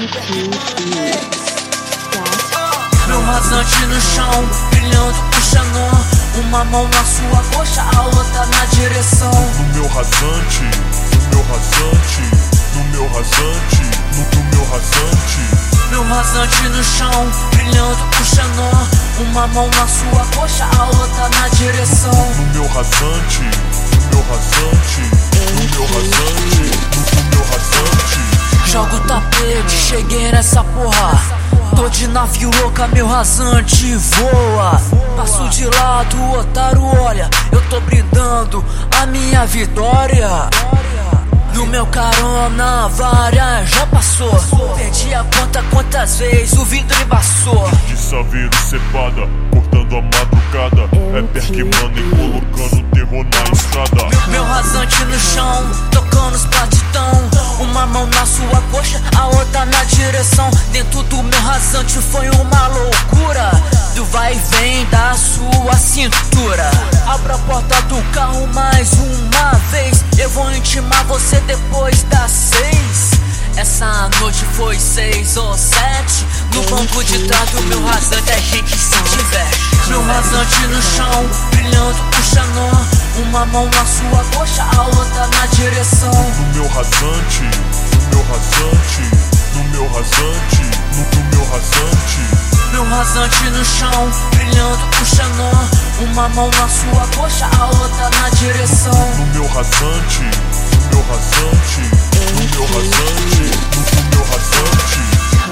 Meu rasante no chão, brilhando o xenon. Uma mão na sua coxa, a outra na direção. No meu rasante, no meu rasante, no meu rasante, no meu rasante. Meu rasante no chão, brilhando o xenon. Uma mão na sua coxa, a outra na direção. No meu rasante, no meu rasante, no meu rasante, no meu rasante. Jogo o tapete, cheguei nessa porra. Tô de navio louca, meu rasante voa. Passo de lado, o otário olha. Eu tô brindando a minha vitória. No meu carona, várias já passou. Perdi a conta quantas vezes o vidro embaçou. De saveiro cepada, cortando a madrugada. É Berkman e colocando terror na estrada. Meu rasante no chão, tocando os batidão. Uma mão na sua coxa, a outra na direção. Dentro do meu rasante foi uma loucura. Do vai e vem da sua cintura. Abra a porta do carro mais uma vez. Eu vou intimar você depois das 6. Essa noite foi 6 ou 7. No banco de trás do meu rasante a gente se diverte. Meu rasante no chão, brilhando o xenon. Uma mão na sua coxa, a outra na direção. No meu rasante, no meu rasante, no meu rasante, no meu rasante. Meu rasante no chão, brilhando o xenon. Uma mão na sua coxa, a outra na direção. No meu rasante, no meu rasante, no meu rasante, no meu rasante.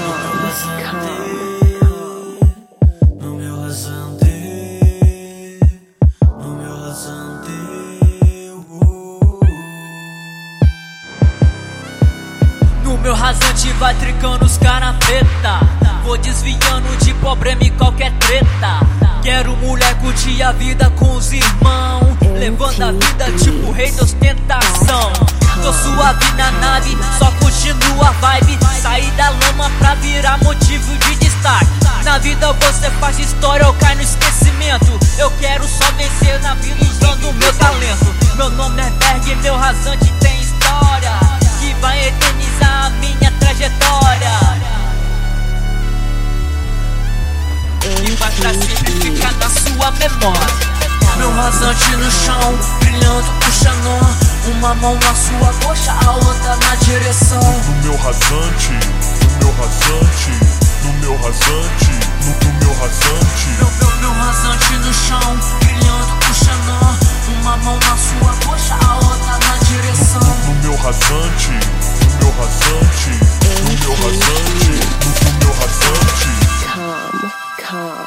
No meu rasante, no meu rasante. No meu rasante vai tricando os cara preta. Vou desviando de problema e qualquer treta. Quero mulher curtir a vida com os irmãos, levando a vida tipo rei da ostentação. Tô suave na nave, só curtindo a vibe. Saí da lama pra virar motivo de destaque. Na vida você faz história ou cai no esquecimento. Eu quero só vencer na vida usando o meu talento. Meu nome é Berg, meu rasante tem história que vai eternizar a minha trajetória. E vai pra sempre ficar na sua memória. Meu rasante no chão, brilhando o xenon. Uma mão na sua coxa, a outra na direção. No meu rasante, no meu rasante, no meu rasante, no meu rasante. Meu rasante no chão, brilhando o xenon. Uma mão na sua coxa, a outra na direção. No meu rasante, no meu rasante, no meu rasante, no meu rasante. Calm.